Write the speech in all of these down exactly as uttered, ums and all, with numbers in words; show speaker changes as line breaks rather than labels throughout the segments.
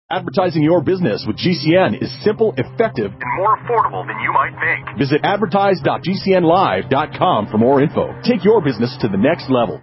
Advertising your business with G C N is simple, effective, and more affordable than you might think. Visit advertise dot g c n live dot com for more info. Take your business to the next level.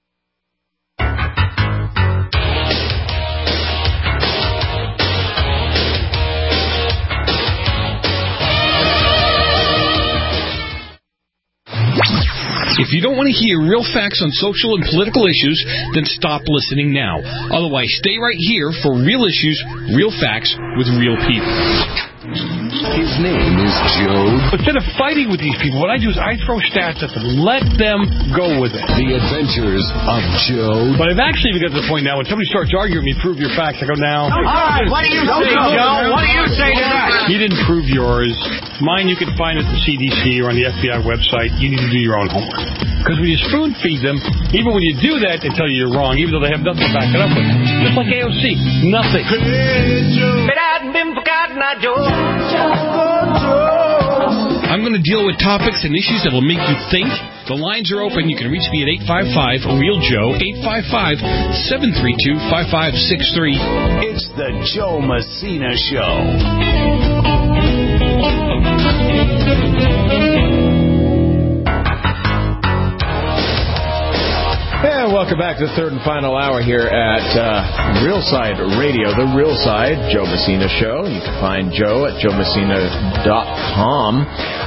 If you don't want to hear real facts on social and political issues, then stop listening now. Otherwise, stay right here for real issues, real facts, with real people.
His name is Joe.
Instead of fighting with these people, what I do is I throw stats at them. Let them go with it.
The Adventures of Joe.
But I've actually got to the point now when somebody starts arguing with me, prove your facts, I go, now.
All right, what do you say, Joe? What do you say to that?
You didn't prove yours. Mine you can find at the C D C or on the F B I website. You need to do your own homework. Because when you spoon feed them, even when you do that, they tell you you're wrong, even though they have nothing to back it up with. Just like A O C. Nothing.
I'm going to deal with topics and issues that will make you think. The lines are open. You can reach me at eight five five, real Joe, eight five five, seven three two, five five six three.
It's the Joe Messina Show.
And welcome back to the third and final hour here at uh, Real Side Radio, The Real Side, Joe Messina Show. You can find Joe at joe messina dot com.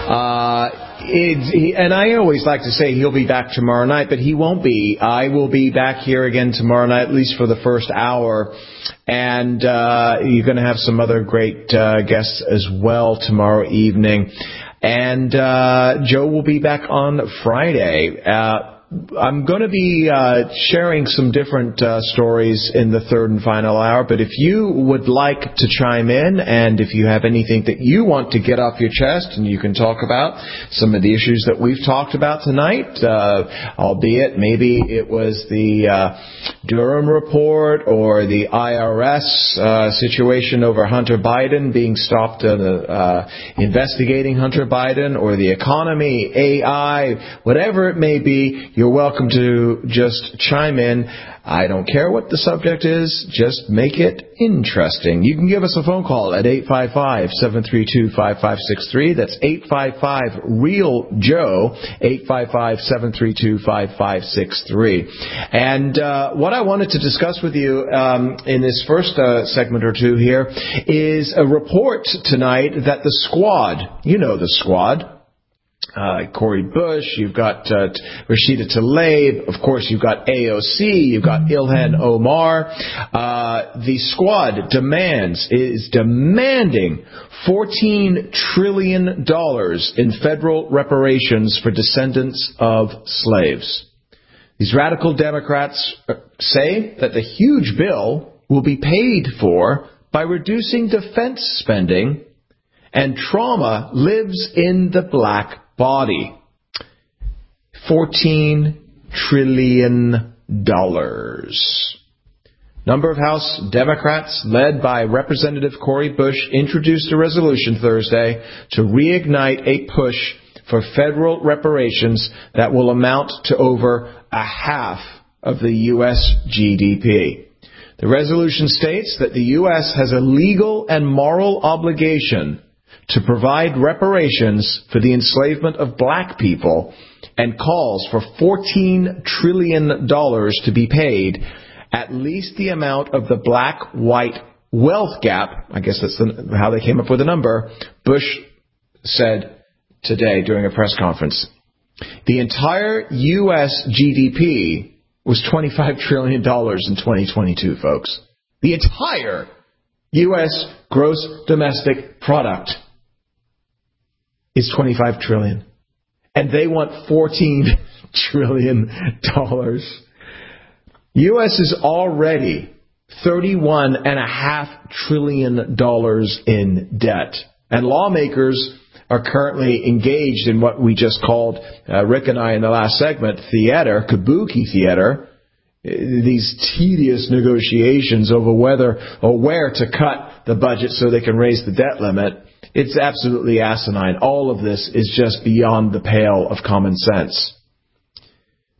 Uh, it, he, and I always like to say he'll be back tomorrow night, but he won't be. I will be back here again tomorrow night, at least for the first hour. And uh, you're going to have some other great uh, guests as well tomorrow evening. And uh, Joe will be back on Friday. Uh I'm going to be uh, sharing some different uh, stories in the third and final hour, but if you would like to chime in and if you have anything that you want to get off your chest and you can talk about some of the issues that we've talked about tonight, uh, albeit maybe it was the uh, Durham report or the I R S uh, situation over Hunter Biden being stopped uh, uh, investigating Hunter Biden, or the economy, A I, whatever it may be, you're welcome to just chime in. I don't care what the subject is. Just make it interesting. You can give us a phone call at eight five five, seven three two, five five six three. That's eight five five, real Joe, eight five five, seven three two, five five six three. And uh, what I wanted to discuss with you um, in this first uh, segment or two here is a report tonight that the Squad, you know the Squad, Uh, Cori Bush, you've got uh, Rashida Tlaib, of course you've got A O C, you've got Ilhan Omar. Uh, the Squad demands, is demanding fourteen trillion dollars in federal reparations for descendants of slaves. These radical Democrats say that the huge bill will be paid for by reducing defense spending, and trauma lives in the black body. fourteen trillion dollars. Number of House Democrats, led by Representative Cori Bush, introduced a resolution Thursday to reignite a push for federal reparations that will amount to over a half of the U S G D P. The resolution states that the U S has a legal and moral obligation to provide reparations for the enslavement of black people, and calls for fourteen trillion dollars to be paid, at least the amount of the black-white wealth gap. I guess that's the, how they came up with the number. Bush said today during a press conference. The entire U S G D P was twenty-five trillion dollars in twenty twenty-two, folks. The entire U S gross domestic product is twenty-five trillion dollars. And they want fourteen trillion dollars. U S is already thirty-one point five trillion dollars in debt. And lawmakers are currently engaged in what we just called, uh, Rick and I in the last segment, theater, kabuki theater. These tedious negotiations over whether or where to cut the budget so they can raise the debt limit. It's absolutely asinine. All of this is just beyond the pale of common sense.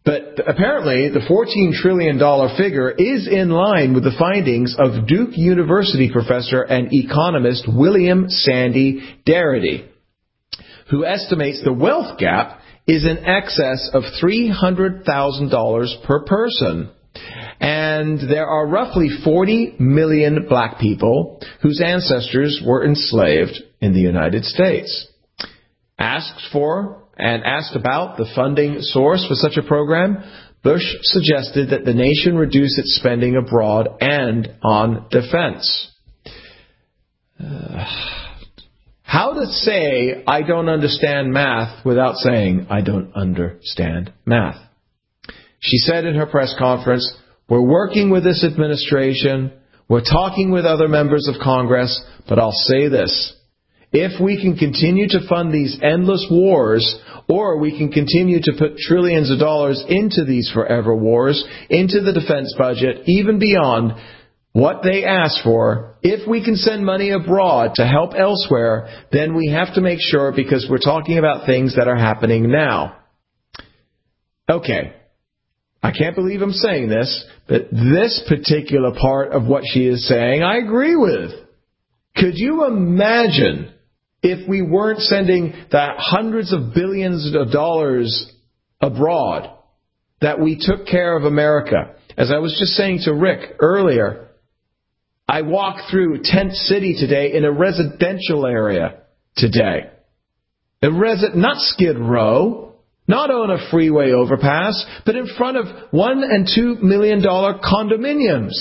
But apparently, the fourteen trillion dollars figure is in line with the findings of Duke University professor and economist William Sandy Darity, who estimates the wealth gap is in excess of three hundred thousand dollars per person. And there are roughly forty million black people whose ancestors were enslaved in the United States. Asked for and asked about the funding source for such a program, Bush suggested that the nation reduce its spending abroad and on defense. Uh, how to say I don't understand math without saying I don't understand math? She said in her press conference, we're working with this administration, we're talking with other members of Congress, but I'll say this. If we can continue to fund these endless wars, or we can continue to put trillions of dollars into these forever wars, into the defense budget, even beyond what they ask for, if we can send money abroad to help elsewhere, then we have to make sure, because we're talking about things that are happening now. Okay. I can't believe I'm saying this, but this particular part of what she is saying, I agree with. Could you imagine if we weren't sending the hundreds of billions of dollars abroad, that we took care of America? As I was just saying to Rick earlier, I walked through Tent City today in a residential area today. A resi- not Skid Row, not on a freeway overpass, but in front of one and two million dollar condominiums.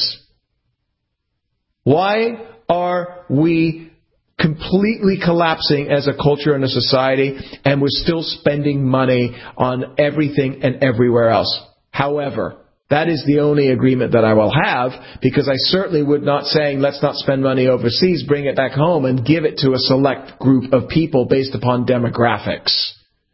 Why are we completely collapsing as a culture and a society, and we're still spending money on everything and everywhere else? However, that is the only agreement that I will have, because I certainly would not say, let's not spend money overseas, bring it back home and give it to a select group of people based upon demographics.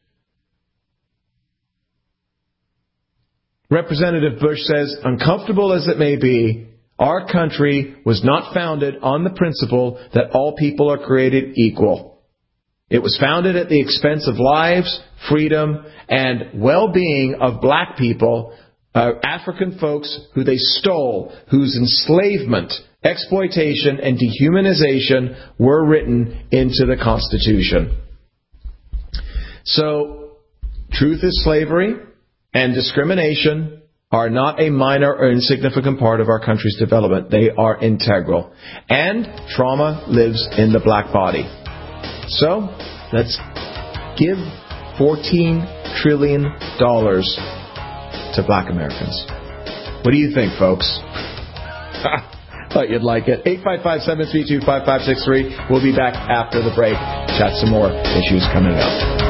Representative Bush says, uncomfortable as it may be, our country was not founded on the principle that all people are created equal. It was founded at the expense of lives, freedom, and well-being of black people, uh, African folks who they stole, whose enslavement, exploitation, and dehumanization were written into the Constitution. So, truth is slavery, and discrimination are not a minor or insignificant part of our country's development. They are integral. And trauma lives in the black body. So, let's give fourteen trillion dollars to black Americans. What do you think, folks? Thought you'd like it. eight five five, seven three two, five five six three. We'll be back after the break. Chat some more issues coming up.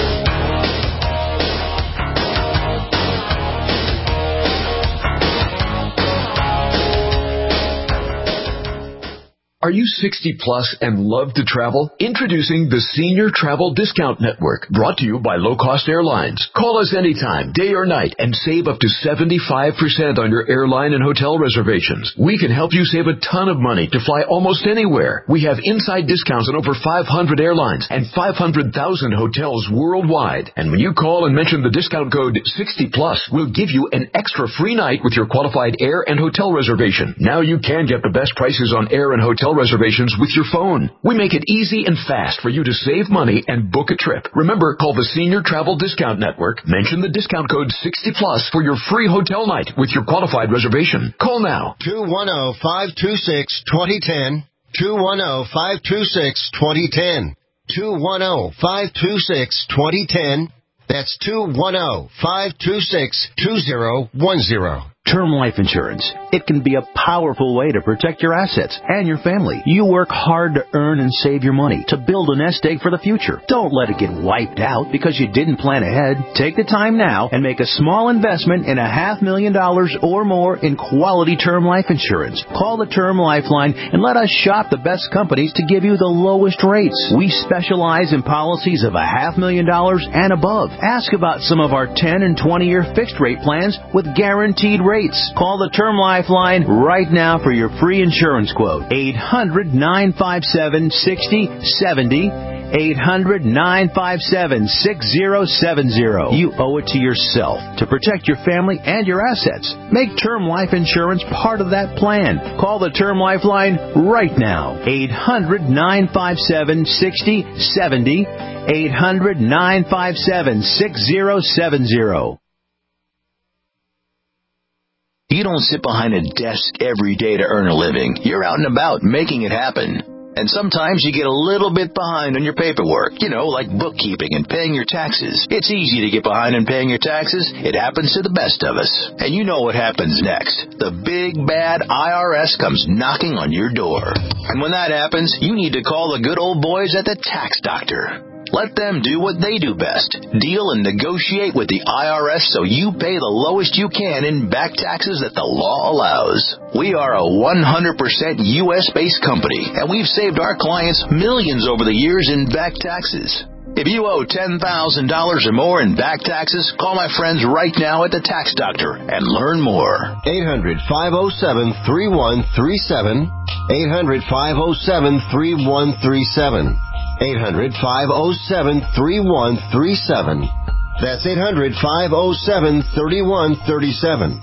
Are you sixty plus and love to travel? Introducing the Senior Travel Discount Network, brought to you by Low Cost Airlines. Call us anytime, day or night, and save up to seventy-five percent on your airline and hotel reservations. We can help you save a ton of money to fly almost anywhere. We have inside discounts on over five hundred airlines and five hundred thousand hotels worldwide. And when you call and mention the discount code sixty plus, we'll give you an extra free night with your qualified air and hotel reservation. Now you can get the best prices on air and hotel reservations with your phone. We make it easy and fast for you to save money and book a trip. Remember, call the Senior Travel Discount Network. Mention the discount code sixty plus for your free hotel night with your qualified reservation. Call now.
two one zero, five two six, two zero one zero. two one zero, five two six, two zero one zero. two one zero, five two six, two zero one zero. That's two one zero, five two six, two zero one zero.
Term life insurance. It can be a powerful way to protect your assets and your family. You work hard to earn and save your money to build a nest egg for the future. Don't let it get wiped out because you didn't plan ahead. Take the time now and make a small investment in a half million dollars or more in quality term life insurance. Call the Term Lifeline and let us shop the best companies to give you the lowest rates. We specialize in policies of a half million dollars and above. Ask about some of our ten and twenty year fixed rate plans with guaranteed rates. Call the Term Lifeline right now for your free insurance quote. eight hundred, nine five seven, six zero seven zero. eight hundred, nine five seven, six zero seven zero. You owe it to yourself to protect your family and your assets. Make term life insurance part of that plan. Call the Term Life line right now. eight hundred, nine five seven, six zero seven zero. eight hundred, nine five seven, six zero seven zero.
You don't sit behind a desk every day to earn a living. You're out and about making it happen. And sometimes you get a little bit behind on your paperwork, you know, like bookkeeping and paying your taxes. It's easy to get behind in paying your taxes. It happens to the best of us. And you know what happens next. The big, bad I R S comes knocking on your door. And when that happens, you need to call the good old boys at the Tax Doctor. Let them do what they do best. Deal and negotiate with the I R S so you pay the lowest you can in back taxes that the law allows. We are a one hundred percent U S-based company, and we've saved our clients millions over the years in back taxes. If you owe ten thousand dollars or more in back taxes, call my friends right now at the Tax Doctor and learn more.
eight hundred, five oh seven, three one three seven. eight hundred, five oh seven, three one three seven. eight hundred, five oh seven, three one three seven. That's eight hundred, five oh seven, three one three seven.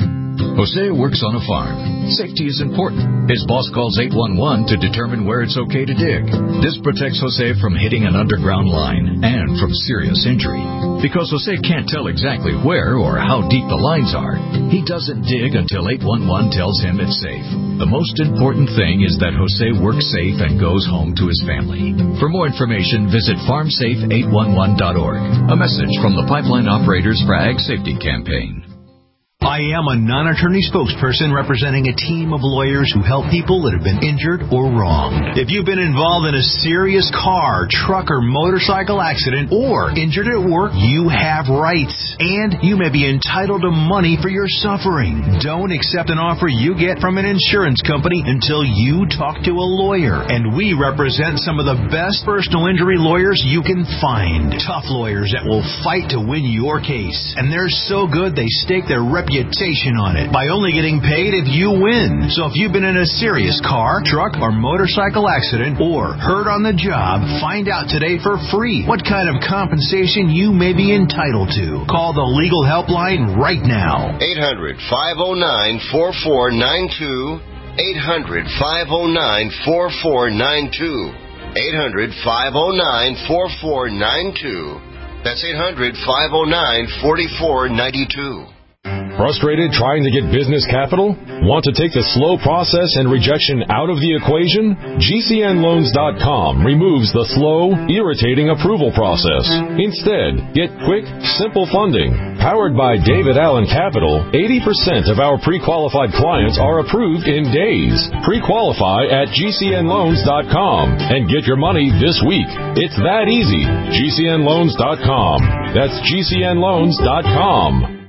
Jose works on a farm. Safety is important. His boss calls eight one one to determine where it's okay to dig. This protects Jose from hitting an underground line and from serious injury. Because Jose can't tell exactly where or how deep the lines are, he doesn't dig until eight one one tells him it's safe. The most important thing is that Jose works safe and goes home to his family. For more information, visit farm safe eight one one dot org. A message from the Pipeline Operators for Ag Safety Campaign.
I am a non-attorney spokesperson representing a team of lawyers who help people that have been injured or wronged. If you've been involved in a serious car, truck, or motorcycle accident or injured at work, you have rights, and you may be entitled to money for your suffering. Don't accept an offer you get from an insurance company until you talk to a lawyer, and we represent some of the best personal injury lawyers you can find. Tough lawyers that will fight to win your case, and they're so good they stake their reputation reputation on it by only getting paid if you win. So if you've been in a serious car, truck, or motorcycle accident or hurt on the job, find out today for free what kind of compensation you may be entitled to. Call the legal helpline right now.
eight hundred, five oh nine, four four nine two. eight hundred, five oh nine, four four nine two. eight hundred, five oh nine, four four nine two. That's eight hundred, five oh nine, four four nine two.
Frustrated trying to get business capital? Want to take the slow process and rejection out of the equation? G C N loans dot com removes the slow, irritating approval process. Instead, get quick, simple funding. Powered by David Allen Capital, eighty percent of our pre-qualified clients are approved in days. Pre-qualify at G C N loans dot com and get your money this week. It's that easy. G C N loans dot com. That's G C N loans dot com.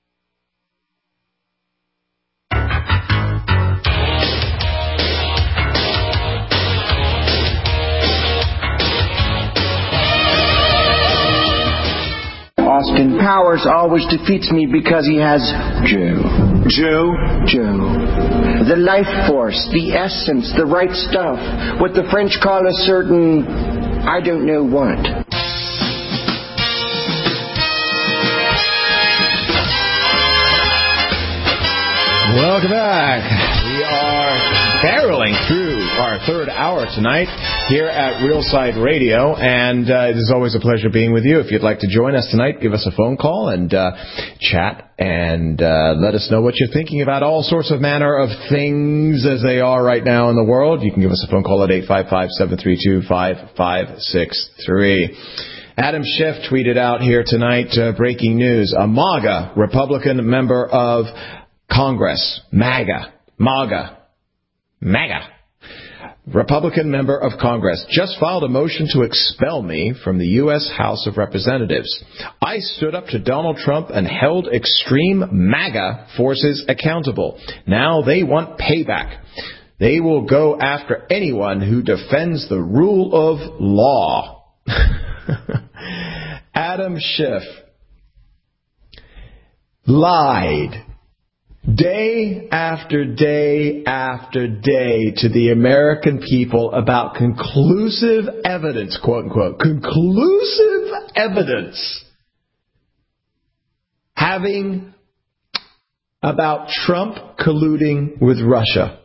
Austin Powers always defeats me because he has Joe. Joe? Joe. The life force, the essence, the right stuff. What the French call a certain, I don't know what.
Welcome back. We are barreling through our third hour tonight here at Realside Radio, and uh, it is always a pleasure being with you. If you'd like to join us tonight, give us a phone call and uh, chat and uh, let us know what you're thinking about all sorts of manner of things as they are right now in the world. You can give us a phone call at eight five five, seven three two, five five six three. Adam Schiff tweeted out here tonight, uh, breaking news, a MAGA Republican member of Congress, MAGA, MAGA, MAGA, Republican member of Congress, just filed a motion to expel me from the U S House of Representatives. I stood up to Donald Trump and held extreme MAGA forces accountable. Now they want payback. They will go after anyone who defends the rule of law. Adam Schiff lied day after day after day to the American people about conclusive evidence, quote unquote, conclusive evidence having about Trump colluding with Russia.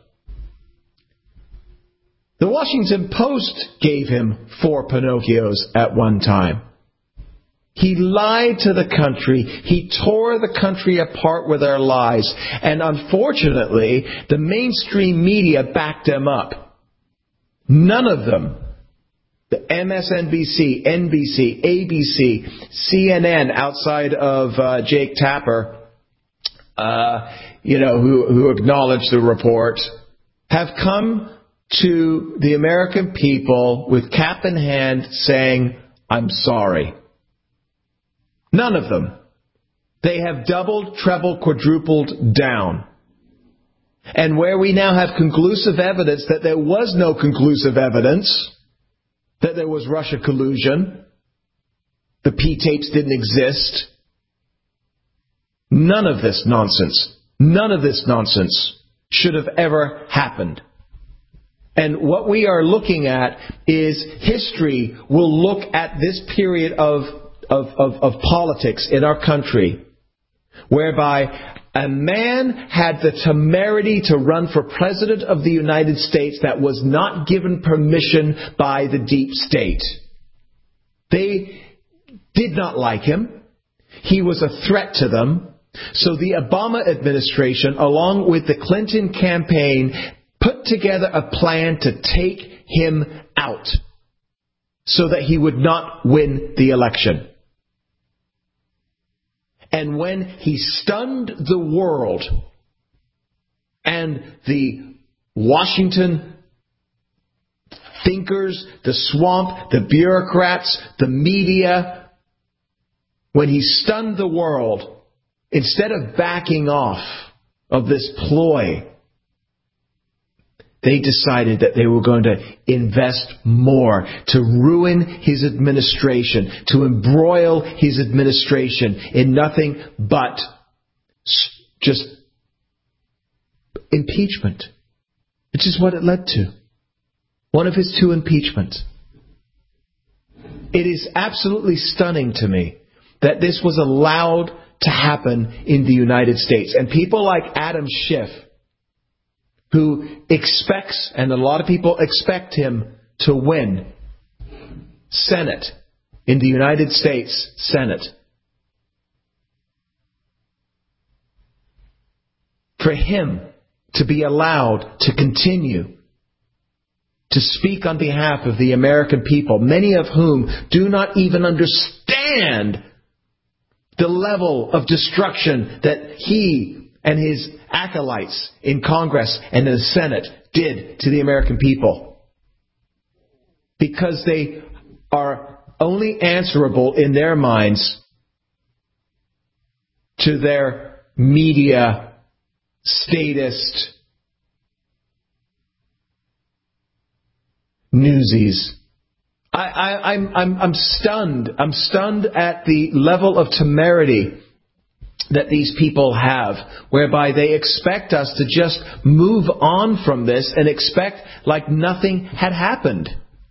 The Washington Post gave him four Pinocchios at one time. He lied to the country. He tore the country apart with their lies. And unfortunately, the mainstream media backed him up. None of them, the M S N B C, N B C, A B C, C N N, outside of uh, Jake Tapper, uh, you know, who, who acknowledged the report, have come to the American people with cap in hand saying, I'm sorry. None of them. They have doubled, trebled, quadrupled down. And where we now have conclusive evidence that there was no conclusive evidence, that there was Russia collusion, the P-tapes didn't exist, none of this nonsense, none of this nonsense should have ever happened. And what we are looking at is history will look at this period of Of, of, of politics in our country, whereby a man had the temerity to run for president of the United States that was not given permission by the deep state. They did not like him. He was a threat to them. So the Obama administration, along with the Clinton campaign, put together a plan to take him out so that he would not win the election. And when he stunned the world and the Washington thinkers, the swamp, the bureaucrats, the media, when he stunned the world, instead of backing off of this ploy, they decided that they were going to invest more to ruin his administration, to embroil his administration in nothing but just impeachment. Which is what it led to. One of his two impeachments. It is absolutely stunning to me that this was allowed to happen in the United States. And people like Adam Schiff, who expects, and a lot of people expect him to win Senate in the United States Senate. For him to be allowed to continue to speak on behalf of the American people, many of whom do not even understand the level of destruction that he and his acolytes in Congress and in the Senate did to the American people. Because they are only answerable in their minds to their media statist newsies. I, I, I'm, I'm, I'm stunned. I'm stunned at the level of temerity that these people have, whereby they expect us to just move on from this and expect like nothing had happened.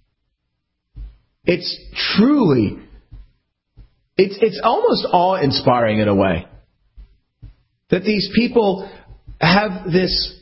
It's truly, it's, it's almost awe-inspiring in a way that these people have this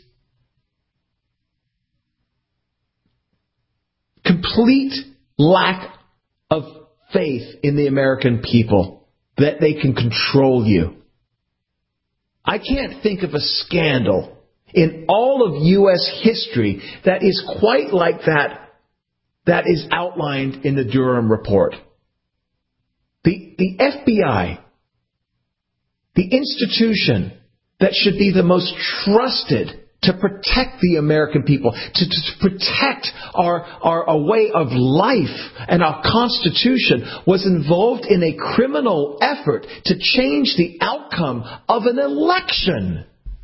complete lack of faith in the American people that they can control you. I can't think of a scandal in all of U S history that is quite like that that is outlined in the Durham report. The, the F B I, the institution that should be the most trusted to protect the American people, to, to protect our, our, our way of life and our Constitution, was involved in a criminal effort to change the outcome of an election,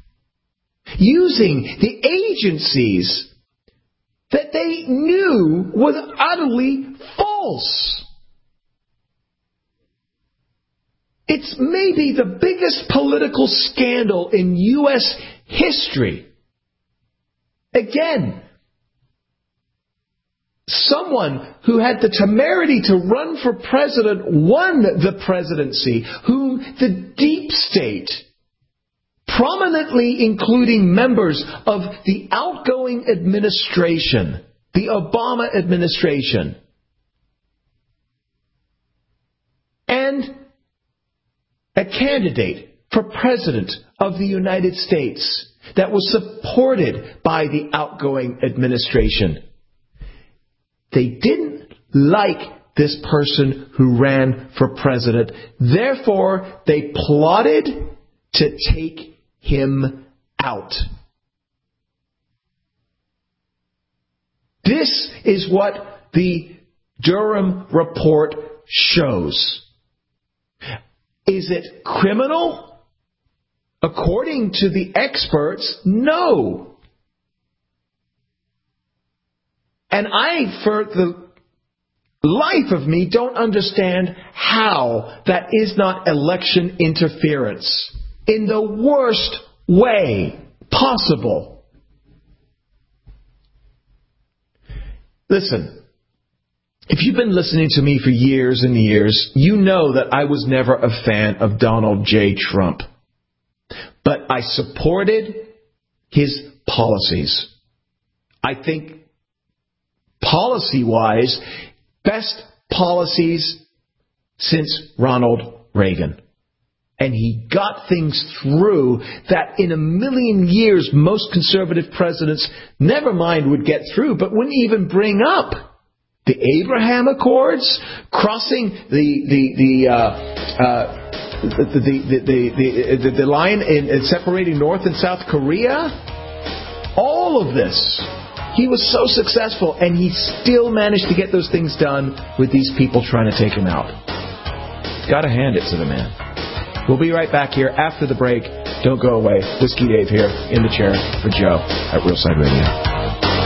using the agencies that they knew was utterly false. It's maybe the biggest political scandal in U S history. Again, someone who had the temerity to run for president won the presidency, whom the deep state, prominently including members of the outgoing administration, the Obama administration, and a candidate for president of the United States that was supported by the outgoing administration. They didn't like this person who ran for president. Therefore, they plotted to take him out. This is what the Durham report shows. Is it criminal? According to the experts, no. And I, for the life of me, don't understand how that is not election interference in the worst way possible. Listen. If you've been listening to me for years and years, you know that I was never a fan of Donald J. Trump. But I supported his policies. I think policy-wise, best policies since Ronald Reagan. And he got things through that in a million years most conservative presidents, never mind would get through, but wouldn't even bring up. The Abraham Accords, crossing the the the uh, uh, the, the, the, the the line in, in separating North and South Korea, all of this, he was so successful, and he still managed to get those things done with these people trying to take him out. Got to hand it to the man. We'll be right back here after the break. Don't go away. Whiskey Dave here in the chair for Joe at Real Side Radio.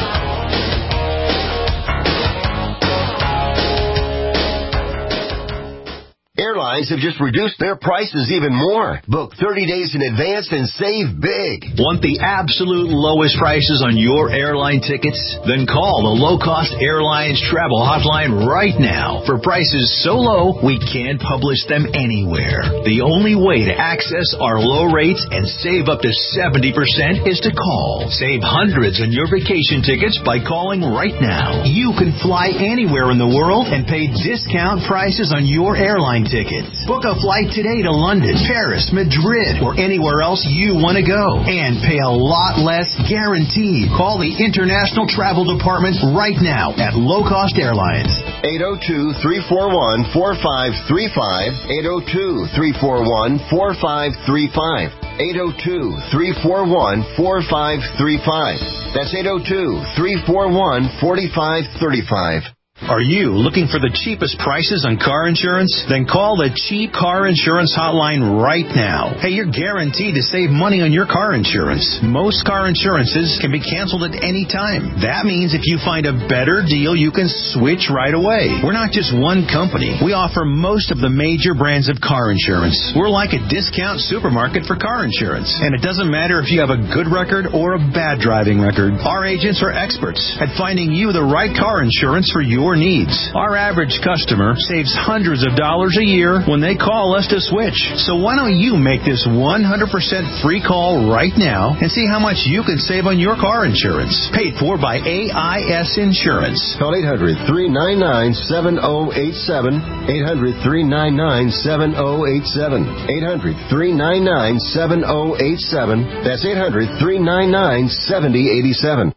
Airlines have just reduced their prices even more. Book thirty days in advance and save big.
Want the absolute lowest prices on your airline tickets? Then call the Low Cost Airlines Travel Hotline right now for prices so low we can't publish them anywhere. The only way to access our low rates and save up to seventy percent is to call. Save hundreds on your vacation tickets by calling right now. You can fly anywhere in the world and pay discount prices on your airline tickets. Book a flight today to London, Paris, Madrid, or anywhere else you want to go. And pay a lot less guaranteed. Call the International Travel Department right now at Low Cost Airlines.
eight oh two, three four one, four five three five. eight oh two, three four one, four five three five. eight oh two, three four one, four five three five. That's eight oh two, three four one, four five three five.
Are you looking for the cheapest prices on car insurance? Then call the Cheap Car Insurance Hotline right now. Hey, you're guaranteed to save money on your car insurance. Most car insurances can be canceled at any time. That means if you find a better deal, you can switch right away. We're not just one company. We offer most of the major brands of car insurance. We're like a discount supermarket for car insurance. And it doesn't matter if you have a good record or a bad driving record. Our agents are experts at finding you the right car insurance for your needs. Our average customer saves hundreds of dollars a year when they call us to switch. So why don't you make this one hundred percent free call right now and see how much you can save on your car insurance. Paid for by A I S Insurance.
Call eight hundred, three nine nine, seven oh eight seven. eight hundred, three nine nine, seven oh eight seven. eight hundred, three nine nine, seven oh eight seven. That's eight hundred, three nine nine, seven oh eight seven.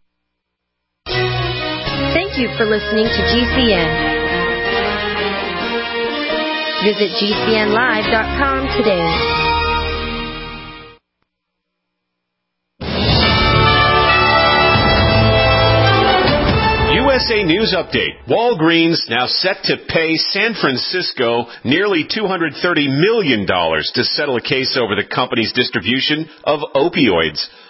Thank you for listening to G C N. Visit G C N live dot com today.
U S A News Update. Walgreens now set to pay San Francisco nearly two hundred thirty million dollars to settle a case over the company's distribution of opioids.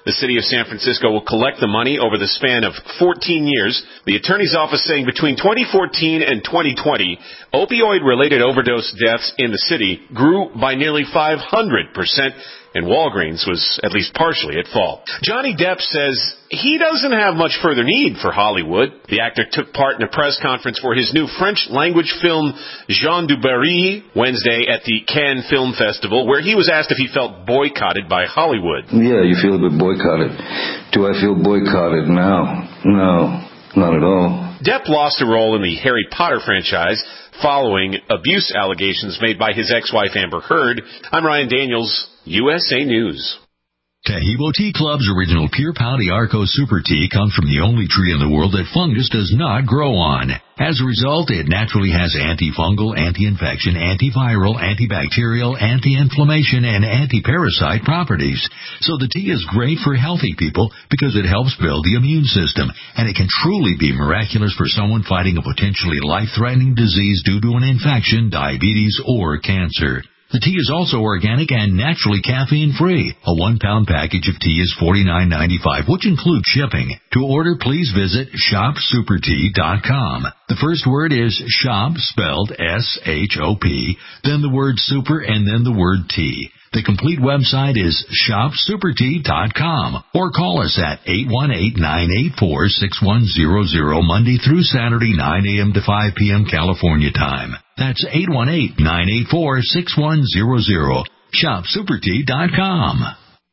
The city of San Francisco will collect the money over the span of fourteen years. The attorney's office saying between twenty fourteen and twenty twenty, opioid-related overdose deaths in the city grew by nearly five hundred percent, and Walgreens was at least partially at fault. Johnny Depp says he doesn't have much further need for Hollywood. The actor took part in a press conference for his new French-language film Jean du Barry Wednesday at the Cannes Film Festival, where he was asked if he felt boycotted by Hollywood.
Yeah, you feel a bit boycotted. Do I feel boycotted now? No, not at all.
Depp lost a role in the Harry Potter franchise following abuse allegations made by his ex-wife Amber Heard. I'm Ryan Daniels, U S A News.
Tahibo Tea Club's original Pure Pau Arco Super Tea comes from the only tree in the world that fungus does not grow on. As a result, it naturally has antifungal, anti-infection, antiviral, antibacterial, anti-inflammation, and anti-parasite properties. So the tea is great for healthy people because it helps build the immune system, and it can truly be miraculous for someone fighting a potentially life-threatening disease due to an infection, diabetes, or cancer. The tea is also organic and naturally caffeine-free. A one-pound package of tea is forty-nine ninety-five, which includes shipping. To order, please visit shop super tea dot com. The first word is shop, spelled S H O P, then the word super, and then the word tea. The complete website is shop super tea dot com, or call us at eight one eight, nine eight four, six one zero zero Monday through Saturday, nine a.m. to five p.m. California time. That's eight one eight, nine eight four, six one zero zero. shop super tea dot com.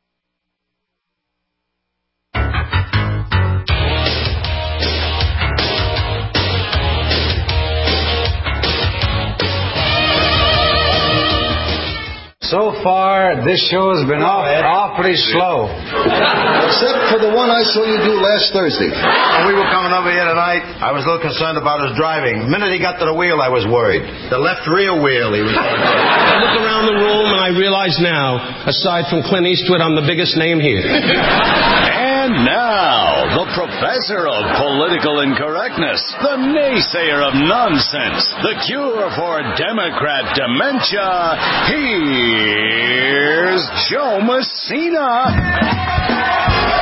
So far, this show has been off, awfully slow.
Except for the one I saw you do last Thursday.
When we were coming over here tonight, I was a little concerned about his driving. The minute he got to the wheel, I was worried. The left rear wheel, he was...
I look around the room and I realize now, aside from Clint Eastwood, I'm the biggest name here.
And now, the professor of political incorrectness, the naysayer of nonsense, the cure for Democrat dementia, here's Joe Messina.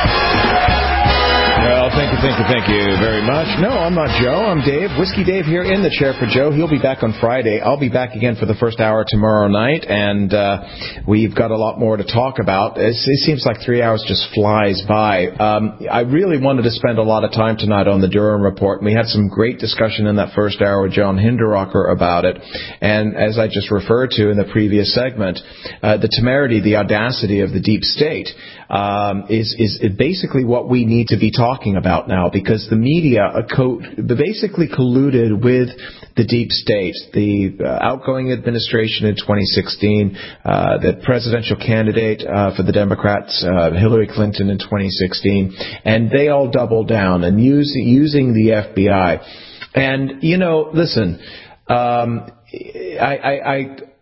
Well, thank you, thank you, thank you very much. No, I'm not Joe. I'm Dave. Whiskey Dave here in the chair for Joe. He'll be back on Friday. I'll be back again for the first hour tomorrow night, and uh, we've got a lot more to talk about. It's, it seems like three hours just flies by. Um, I really wanted to spend a lot of time tonight on the Durham report, and we had some great discussion in that first hour with John Hinderocker about it. And as I just referred to in the previous segment, uh, the temerity, the audacity of the deep state um, is, is basically what we need to be talking about now, because the media co- basically colluded with the deep state, the uh, outgoing administration in twenty sixteen, uh, the presidential candidate uh, for the Democrats, uh, Hillary Clinton in twenty sixteen, and they all doubled down and use, using the F B I. And, you know, listen, um, I... I,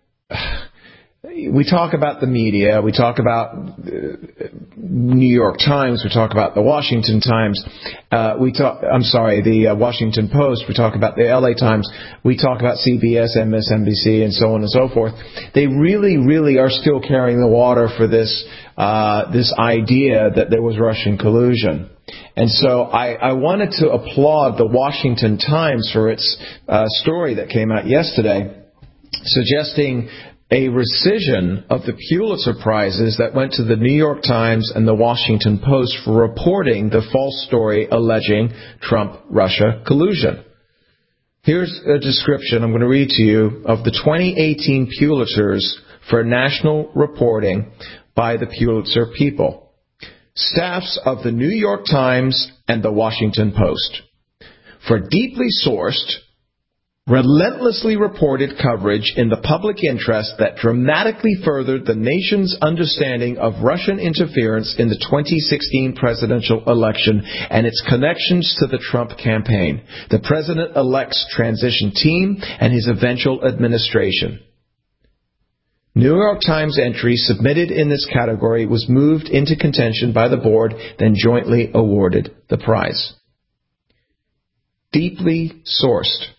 I We talk about the media, we talk about the New York Times, we talk about the Washington Times, uh, we talk, I'm sorry, the uh, Washington Post, we talk about the L A Times, we talk about C B S, M S N B C, and so on and so forth. They really, really are still carrying the water for this, uh, this idea that there was Russian collusion. And so I, I wanted to applaud the Washington Times for its uh, story that came out yesterday, suggesting a rescission of the Pulitzer Prizes that went to the New York Times and the Washington Post for reporting the false story alleging Trump-Russia collusion. Here's a description I'm going to read to you of the twenty eighteen Pulitzers for national reporting by the Pulitzer people. Staffs of the New York Times and the Washington Post. For deeply sourced, relentlessly reported coverage in the public interest that dramatically furthered the nation's understanding of Russian interference in the twenty sixteen presidential election and its connections to the Trump campaign, the president-elect's transition team, and his eventual administration. New York Times entry submitted in this category was moved into contention by the board, then jointly awarded the prize. Deeply sourced.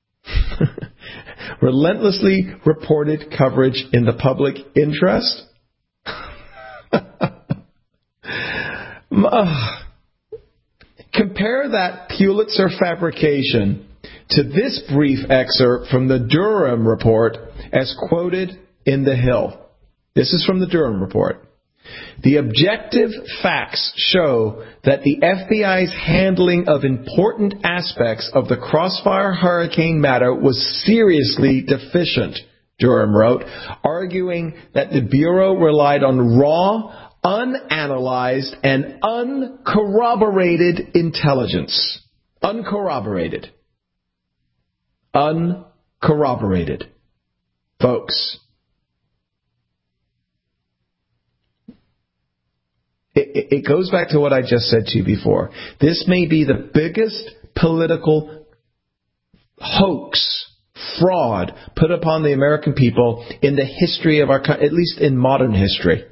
Relentlessly reported coverage in the public interest? Uh, compare that Pulitzer fabrication to this brief excerpt from the Durham report as quoted in The Hill. This is from the Durham report. The objective facts show that the F B I's handling of important aspects of the Crossfire Hurricane matter was seriously deficient, Durham wrote, arguing that the Bureau relied on raw, unanalyzed, and uncorroborated intelligence. Uncorroborated. Uncorroborated. Folks, It, it goes back to what I just said to you before. This may be the biggest political hoax, fraud put upon the American people in the history of our country, at least in modern history.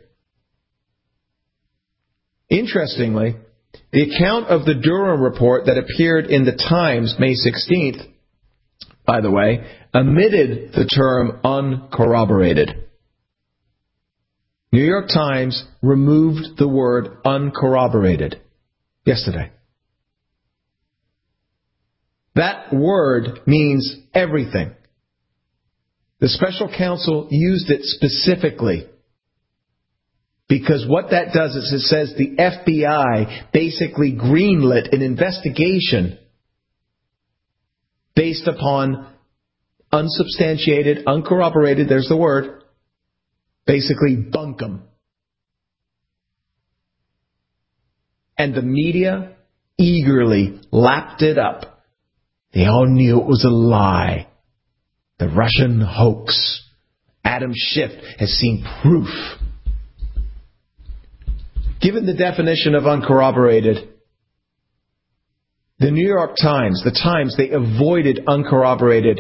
Interestingly, the account of the Durham report that appeared in the Times May sixteenth, by the way, omitted the term uncorroborated. New York Times removed the word uncorroborated yesterday. That word means everything. The special counsel used it specifically because what that does is it says the F B I basically greenlit an investigation based upon unsubstantiated, uncorroborated, there's the word, basically bunkum. And the media eagerly lapped it up. They all knew it was a lie. The Russian hoax. Adam Schiff has seen proof. Given the definition of uncorroborated, the New York Times, the Times, they avoided uncorroborated.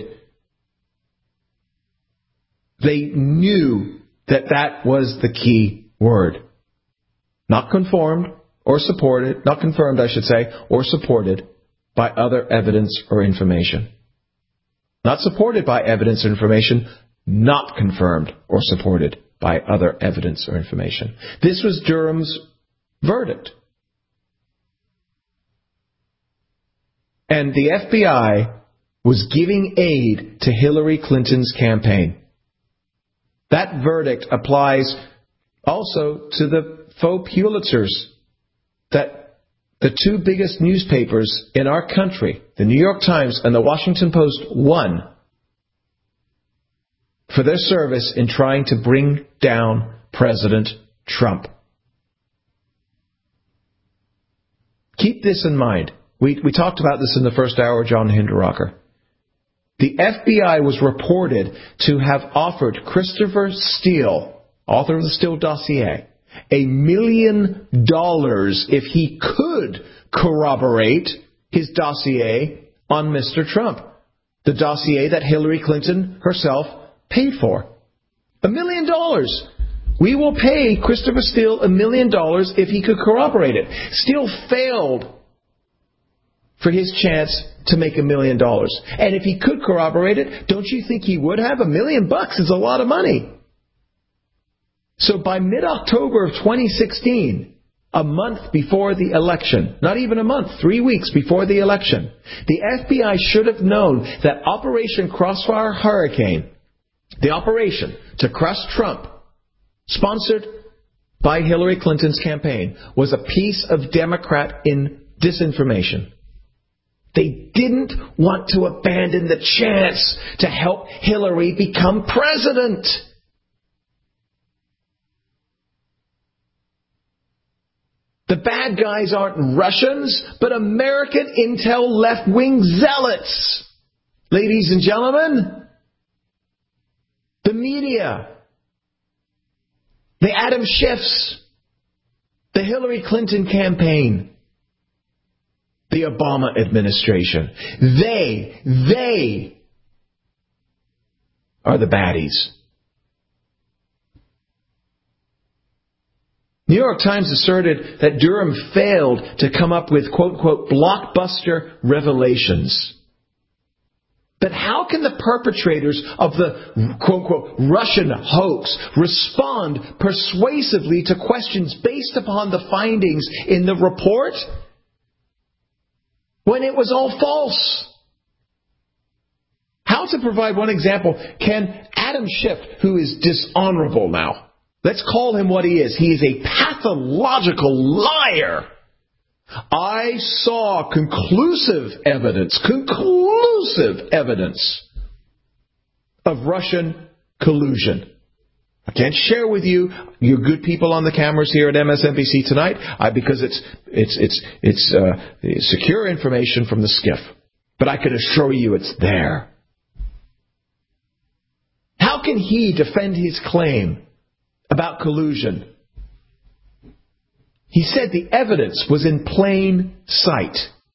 They knew that that was the key word. Not conformed or supported, not confirmed, I should say, or supported by other evidence or information. Not supported by evidence or information, not confirmed or supported by other evidence or information. This was Durham's verdict. And the F B I was giving aid to Hillary Clinton's campaign. That verdict applies also to the faux Pulitzers that the two biggest newspapers in our country, the New York Times and the Washington Post, won for their service in trying to bring down President Trump. Keep this in mind. We, we talked about this in the first hour, John Hinderrocker. The F B I was reported to have offered Christopher Steele, author of the Steele dossier, a million dollars if he could corroborate his dossier on Mister Trump. The dossier that Hillary Clinton herself paid for. A million dollars. We will pay Christopher Steele a million dollars if he could corroborate it. Steele failed for his chance to make a million dollars. And if he could corroborate it, don't you think he would have? A million bucks is a lot of money. So by mid-October of twenty sixteen, a month before the election, not even a month, three weeks before the election, the F B I should have known that Operation Crossfire Hurricane, the operation to crush Trump, sponsored by Hillary Clinton's campaign, was a piece of Democrat in disinformation. They didn't want to abandon the chance to help Hillary become president. The bad guys aren't Russians, but American intel left-wing zealots. Ladies and gentlemen, the media, the Adam Schiffs, the Hillary Clinton campaign, the Obama administration. They, they are the baddies. New York Times asserted that Durham failed to come up with, quote, unquote, blockbuster revelations. But how can the perpetrators of the quote-unquote Russian hoax respond persuasively to questions based upon the findings in the report when it was all false? How, to provide one example, can Adam Schiff, who is dishonorable now, let's call him what he is. He is a pathological liar. I saw conclusive evidence, conclusive evidence of Russian collusion. I can't share with you, you good people on the cameras here at M S N B C tonight, I, because it's it's it's it's uh, secure information from the skiff. But I can assure you it's there. How can he defend his claim about collusion? He said the evidence was in plain sight.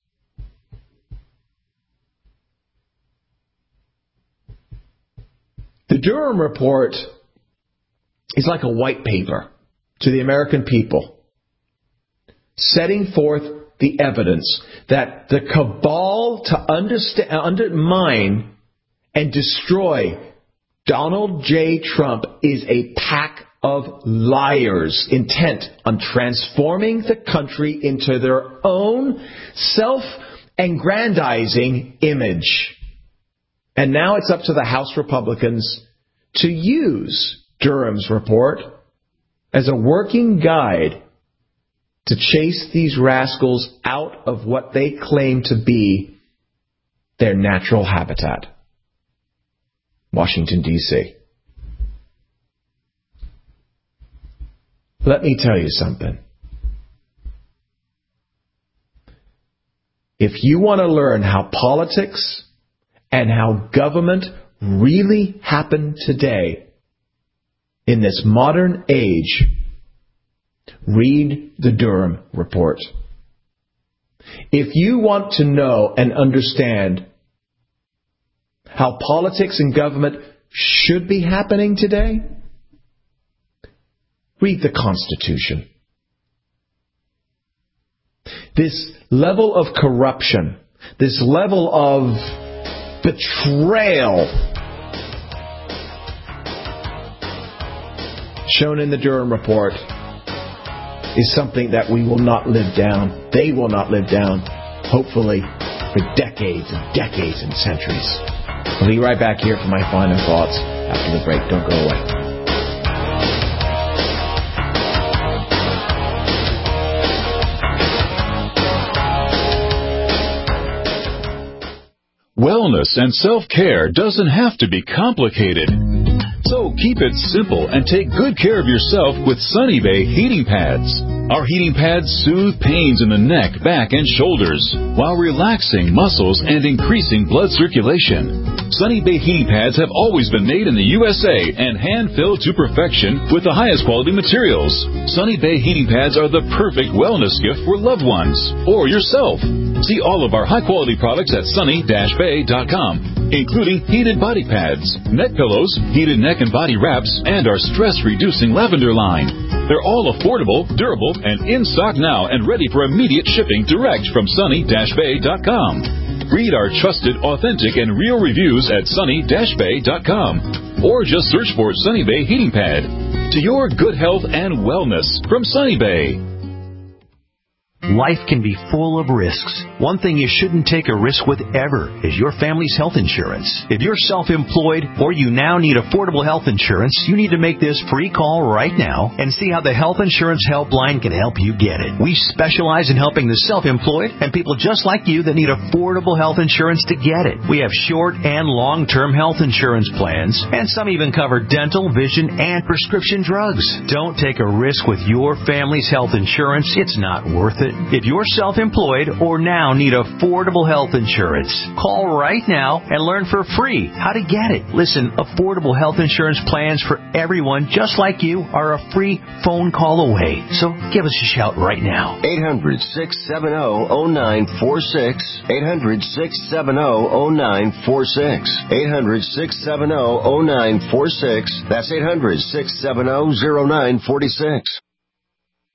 The Durham report is like a white paper to the American people, setting forth the evidence that the cabal to understand, undermine and destroy Donald J. Trump is a pack of liars intent on transforming the country into their own self-aggrandizing image. And now it's up to the House Republicans to use Durham's report as a working guide to chase these rascals out of what they claim to be their natural habitat. Washington, D C Let me tell you something. If you want to learn how politics and how government really happen today in this modern age, read the Durham report. If you want to know and understand how politics and government should be happening today, read the Constitution. This level of corruption, this level of betrayal shown in the Durham report is something that we will not live down. They will not live down, hopefully, for decades and decades and centuries. I'll be right back here for my final thoughts after the break. Don't go away.
Wellness and self-care doesn't have to be complicated. So keep it simple and take good care of yourself with Sunny Bay heating pads. Our heating pads soothe pains in the neck, back, and shoulders while relaxing muscles and increasing blood circulation. Sunny Bay heating pads have always been made in the U S A and hand-filled to perfection with the highest quality materials. Sunny Bay heating pads are the perfect wellness gift for loved ones or yourself. See all of our high-quality products at sunny dash bay dot com, including heated body pads, neck pillows, heated neck and body wraps, and our stress-reducing lavender line. They're all affordable, durable, and in stock now and ready for immediate shipping direct from sunny dash bay dot com. Read our trusted, authentic, and real reviews at sunny dash bay dot com. Or just search for Sunny Bay Heating Pad. To your good health and wellness from Sunny Bay.
Life can be full of risks. One thing you shouldn't take a risk with ever is your family's health insurance. If you're self-employed or you now need affordable health insurance, you need to make this free call right now and see how the Health Insurance Helpline can help you get it. We specialize in helping the self-employed and people just like you that need affordable health insurance to get it. We have short and long-term health insurance plans, and some even cover dental, vision, and prescription drugs. Don't take a risk with your family's health insurance. It's not worth it. If you're self-employed or now need affordable health insurance, call right now and learn for free how to get it. Listen, affordable health insurance plans for everyone just like you are a free phone call away. So give us a shout right now.
eight hundred, six seven zero, zero nine four six. eight hundred, six seven zero, zero nine four six. eight hundred, six seven zero, zero nine four six. That's eight hundred, six seven zero, zero nine four six.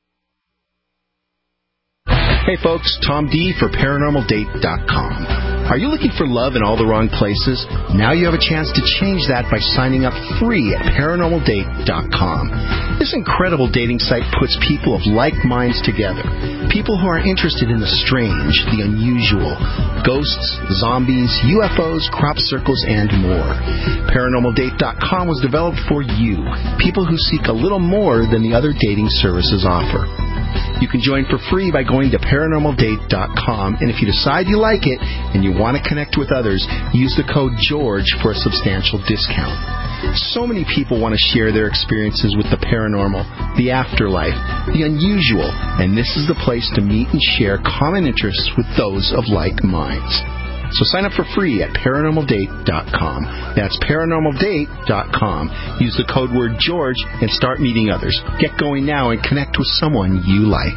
Hey folks, Tom D for Paranormal Date dot com. Are you looking for love in all the wrong places? Now you have a chance to change that by signing up free at paranormal date dot com. This incredible dating site puts people of like minds together. People who are interested in the strange, the unusual, ghosts, zombies, U F Os, crop circles, and more. paranormal date dot com was developed for you, people who seek a little more than the other dating services offer. You can join for free by going to paranormal date dot com, and if you decide you like it and you want to connect with others, use the code GEORGE for a substantial discount. So many people want to share their experiences with the paranormal, the afterlife, the unusual, and this is the place to meet and share common interests with those of like minds. So sign up for free at paranormal date dot com. That's paranormal date dot com. Use the code word George and start meeting others. Get going now and connect with someone you like.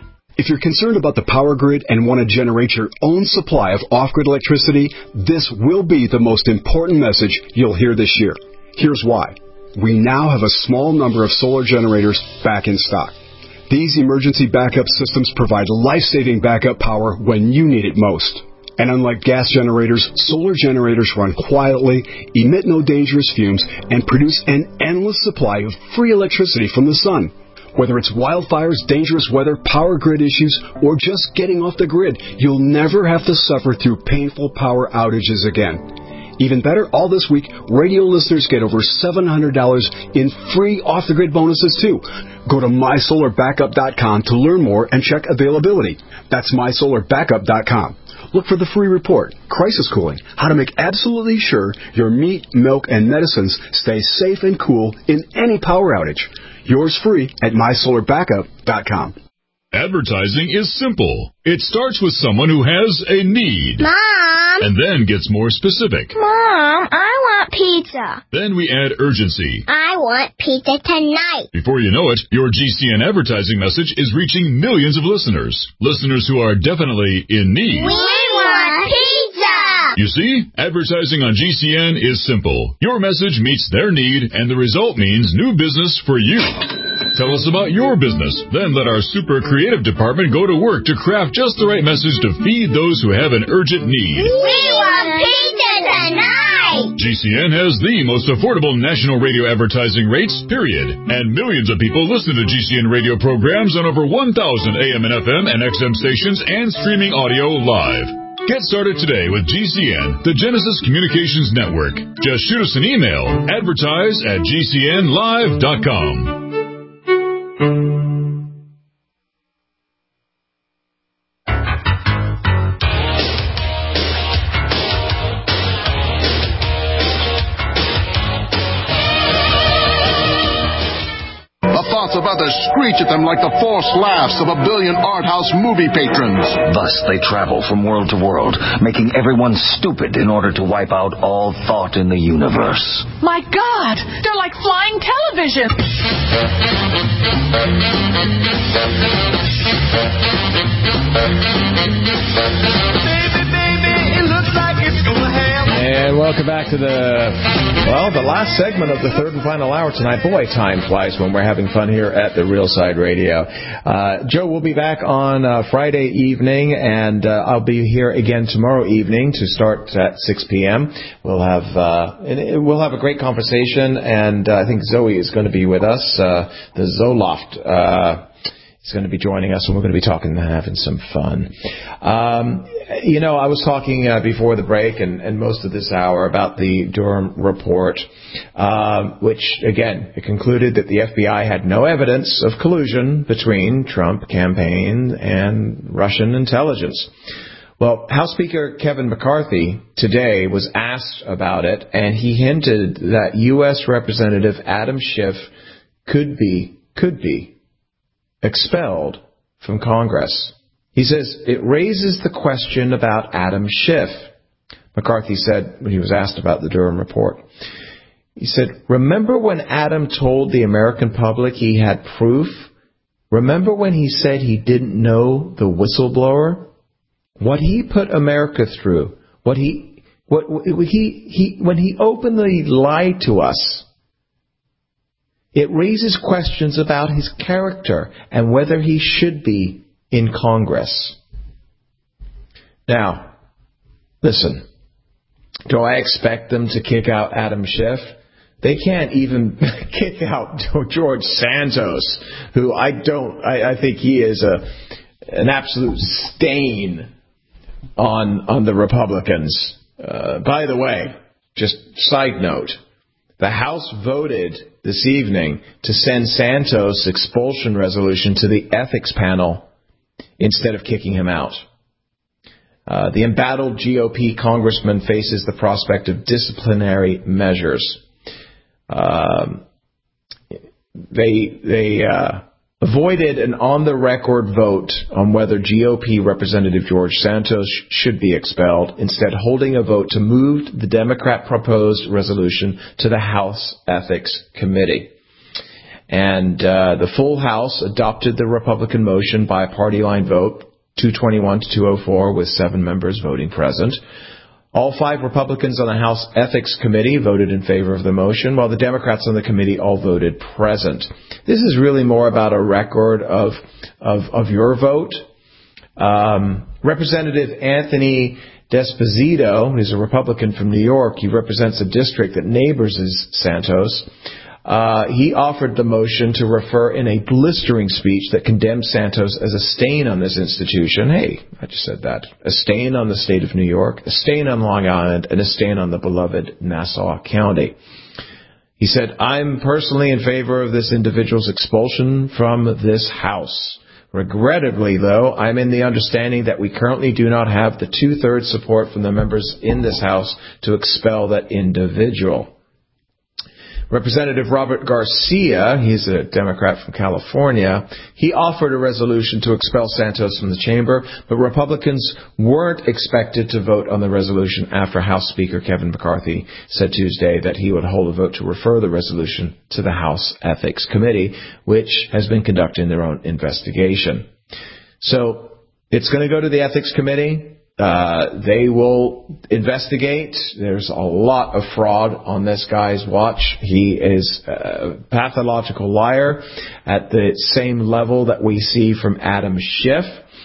If you're concerned about the power grid and want to generate your own supply of off-grid electricity, this will be the most important message you'll hear this year. Here's why. We now have a small number of solar generators back in stock. These emergency backup systems provide life-saving backup power when you need it most. And unlike gas generators, solar generators run quietly, emit no dangerous fumes, and produce an endless supply of free electricity from the sun. Whether it's wildfires, dangerous weather, power grid issues, or just getting off the grid, you'll never have to suffer through painful power outages again. Even better, all this week, radio listeners get over seven hundred dollars in free off-the-grid bonuses, too. Go to my solar backup dot com to learn more and check availability. That's my solar backup dot com. Look for the free report, Crisis Cooling, how to make absolutely sure your meat, milk, and medicines stay safe and cool in any power outage. Yours free at my solar backup dot com.
Advertising is simple. It starts with someone who has a need.
Mom!
And then gets more specific.
Mom, I want pizza.
Then we add urgency.
I want pizza tonight.
Before you know it, your G C N advertising message is reaching millions of listeners. Listeners who are definitely in need.
We want pizza!
You see, advertising on G C N is simple. Your message meets their need, and the result means new business for you. Tell us about your business. Then let our super creative department go to work to craft just the right message to feed those who have an urgent need.
We want pizza tonight!
G C N has the most affordable national radio advertising rates, period. And millions of people listen to G C N radio programs on over one thousand A M and F M and X M stations and streaming audio live. Get started today with G C N, the Genesis Communications Network. Just shoot us an email, advertise at G C N live dot com.
About to screech at them like the forced laughs of a billion art house movie patrons.
Thus they travel from world to world, making everyone stupid in order to wipe out all thought in the universe.
My God, they're like flying television.
Baby, baby, it looks like it's gonna happen.
And welcome back to the, well, the last segment of the third and final hour tonight. Boy, time flies when we're having fun here at the Real Side Radio. Uh, Joe will be back on uh, Friday evening, and uh, I'll be here again tomorrow evening to start at six p.m. We'll have uh, and we'll have a great conversation, and uh, I think Zoe is going to be with us. Uh, the Zoloft uh, is going to be joining us, and we're going to be talking and having some fun. Um, you know, I was talking uh, before the break and, and most of this hour about the Durham report, um, which, again, it concluded that the F B I had no evidence of collusion between Trump campaign and Russian intelligence. Well, House Speaker Kevin McCarthy today was asked about it, and he hinted that U S Representative Adam Schiff could be, could be expelled from Congress. He says it raises the question about Adam Schiff. McCarthy said when he was asked about the Durham report. He said, remember when Adam told the American public he had proof? Remember when he said he didn't know the whistleblower? What he put America through, what he, what he, he, when he openly lied to us, it raises questions about his character and whether he should be in Congress. Now, listen, do I expect them to kick out Adam Schiff? They can't even kick out George Santos, who I don't, I, I think he is a an absolute stain on on the Republicans. Uh, by the way, just side note, the House voted this evening to send Santos' expulsion resolution to the ethics panel instead of kicking him out. Uh, the embattled G O P congressman faces the prospect of disciplinary measures. Um, they they uh, avoided an on-the-record vote on whether G O P Representative George Santos should be expelled, instead holding a vote to move the Democrat-proposed resolution to the House Ethics Committee. And uh, the full House adopted the Republican motion by a party-line vote, two twenty-one to two oh four, with seven members voting present. All five Republicans on the House Ethics Committee voted in favor of the motion, while the Democrats on the committee all voted present. This is really more about a record of of, of your vote. Um, Representative Anthony D'Esposito, who's a Republican from New York, he represents a district that neighbors Santos. Uh, he offered the motion to refer in a blistering speech that condemned Santos as a stain on this institution. Hey, I just said that. A stain on the state of New York, a stain on Long Island, and a stain on the beloved Nassau County. He said, I'm personally in favor of this individual's expulsion from this House. Regrettably, though, I'm in the understanding that we currently do not have the two-thirds support from the members in this House to expel that individual. Representative Robert Garcia, he's a Democrat from California, he offered a resolution to expel Santos from the chamber, but Republicans weren't expected to vote on the resolution after House Speaker Kevin McCarthy said Tuesday that he would hold a vote to refer the resolution to the House Ethics Committee, which has been conducting their own investigation. So it's going to go to the Ethics Committee. Uh, they will investigate. There's a lot of fraud on this guy's watch. He is a pathological liar at the same level that we see from Adam Schiff.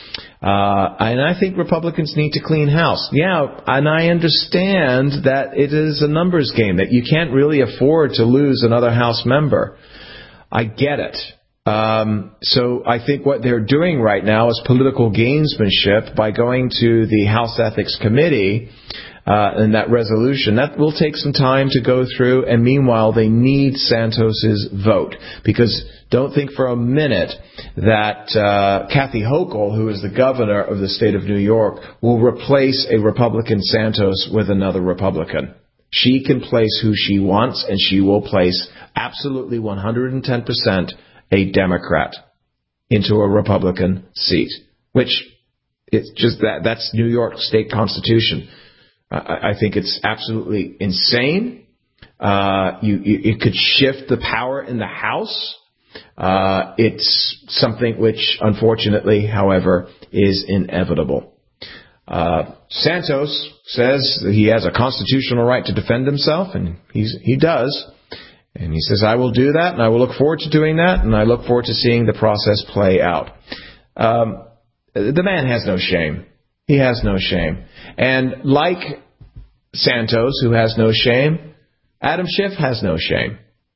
Uh, and I think Republicans need to clean house. Yeah, and I understand that it is a numbers game, that you can't really afford to lose another House member. I get it. Um, so I think what they're doing right now is political gamesmanship by going to the House Ethics Committee uh, and that resolution. That will take some time to go through, and meanwhile they need Santos's vote, because don't think for a minute that uh, Kathy Hochul, who is the governor of the state of New York, will replace a Republican Santos with another Republican. She can place who she wants, and she will place absolutely one hundred ten percent a Democrat into a Republican seat, which it's just that that's New York State Constitution. I, I think it's absolutely insane. Uh, you, you, it could shift the power in the House. Uh, it's something which, unfortunately, however, is inevitable. Uh, Santos says that he has a constitutional right to defend himself, and he's, he does. And he says, I will do that, and I will look forward to doing that, and I look forward to seeing the process play out. Um, the man has no shame. He has no shame. And like Santos, who has no shame, Adam Schiff has no shame.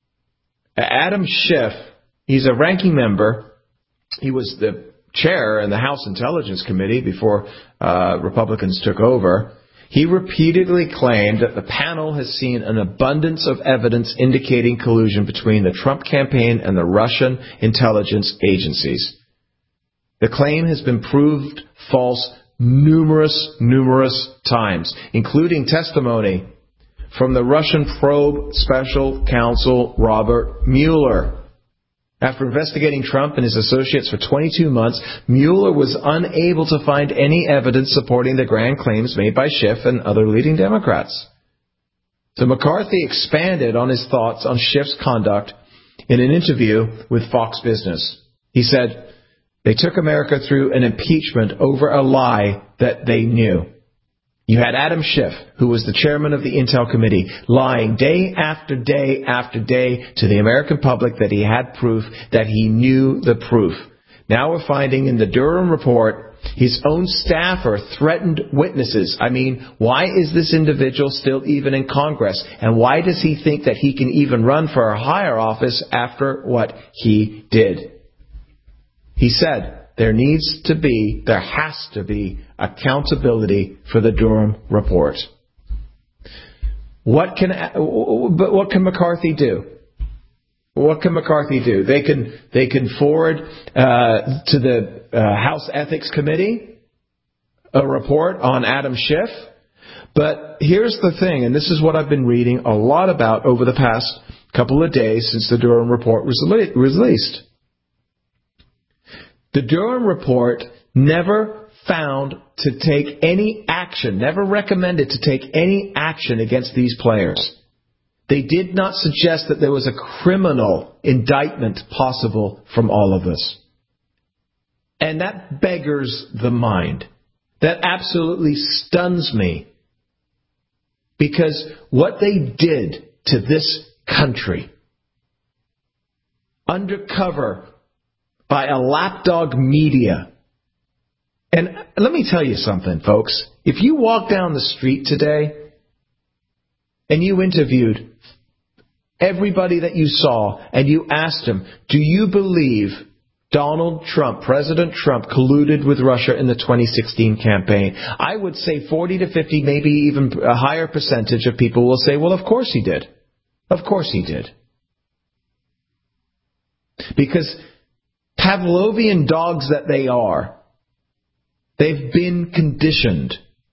Adam Schiff, he's a ranking member. He was the chair in the House Intelligence Committee before uh, Republicans took over. He repeatedly claimed that the panel has seen an abundance of evidence indicating collusion between the Trump campaign and the Russian intelligence agencies. The claim has been proved false numerous, numerous times, including testimony from the Russian probe special counsel Robert Mueller. After investigating Trump and his associates for twenty-two months, Mueller was unable to find any evidence supporting the grand claims made by Schiff and other leading Democrats. So McCarthy expanded on his thoughts on Schiff's conduct in an interview with Fox Business. He said, they took America through an impeachment over a lie that they knew. You had Adam Schiff, who was the chairman of the Intel Committee, lying day after day after day to the American public that he had proof, that he knew the proof. Now we're finding in the Durham report His own staff are threatened witnesses. I mean, why is this individual still even in Congress? And why does he think that he can even run for a higher office after what he did? He said there needs to be, there has to be accountability for the Durham report. What can, but what can McCarthy do? What can McCarthy do? They can they can forward uh, to the uh, House Ethics Committee a report on Adam Schiff. But here's the thing, and this is what I've been reading a lot about over the past couple of days since the Durham report was released. The Durham report never found to take any action, never recommended to take any action against these players. They did not suggest that there was a criminal indictment possible from all of this. And that beggars the mind. That absolutely stuns me. Because what they did to this country, undercover by a lapdog media. And let me tell you something, folks. If you walk down the street today and you interviewed everybody that you saw, and you asked them, do you believe Donald Trump, President Trump, colluded with Russia in the twenty sixteen campaign? I would say forty to fifty, maybe even a higher percentage of people will say, well, of course he did. Of course he did. Because Pavlovian dogs that they are, they've been conditioned.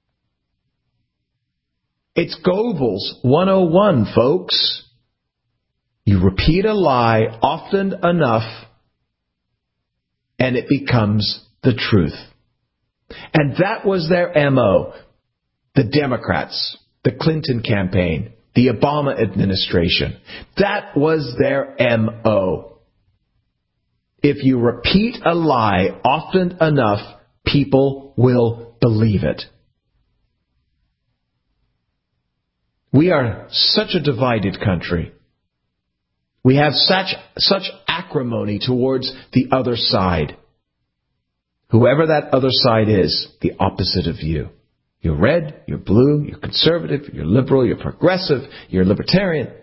It's Goebbels one oh one, folks. You repeat a lie often enough, and it becomes the truth. And that was their M O. The Democrats, the Clinton campaign, the Obama administration. That was their M O. If you repeat a lie often enough, people will believe it. We are such a divided country. We have such such acrimony towards the other side. Whoever that other side is, the opposite of you. You're red, you're blue, you're conservative, you're liberal, you're progressive, you're libertarian.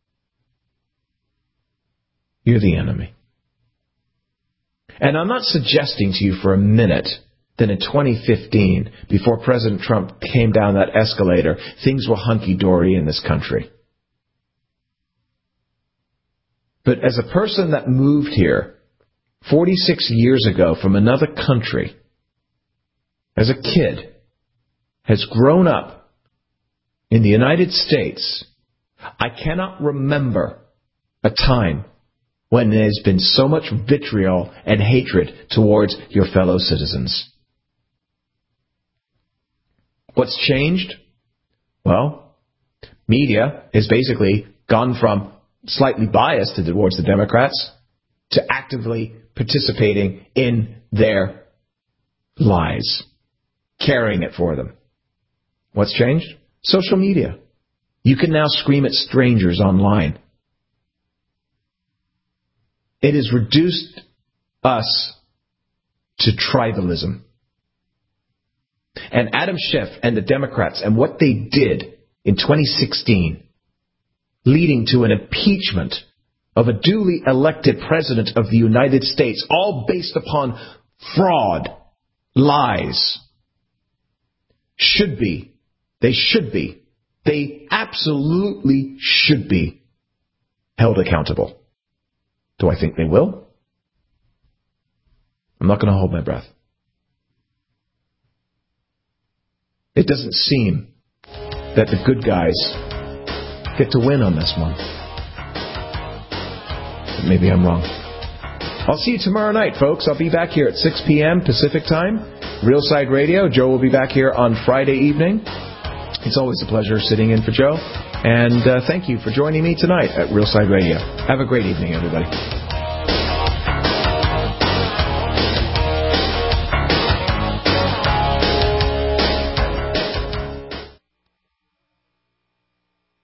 You're the enemy. And I'm not suggesting to you for a minute that in twenty fifteen, before President Trump came down that escalator, things were hunky-dory in this country. But as a person that moved here forty-six years ago from another country, as a kid, has grown up in the United States, I cannot remember a time when there's been so much vitriol and hatred towards your fellow citizens. What's changed? Well, media has basically gone from slightly biased towards the Democrats to actively participating in their lies, carrying it for them. What's changed? Social media. You can now scream at strangers online. It has reduced us to tribalism. And Adam Schiff and the Democrats and what they did in twenty sixteen, leading to an impeachment of a duly elected president of the United States, all based upon fraud, lies, should be, they should be, they absolutely should be held accountable. Do I think they will? I'm not going to hold my breath. It doesn't seem that the good guys get to win on this one. But maybe I'm wrong. I'll see you tomorrow night, folks. I'll be back here at six p.m. Pacific Time. Real Side Radio. Joe will be back here on Friday evening. It's always a pleasure sitting in for Joe. And uh, thank you for joining me tonight at Real Side Radio. Have a great evening, everybody.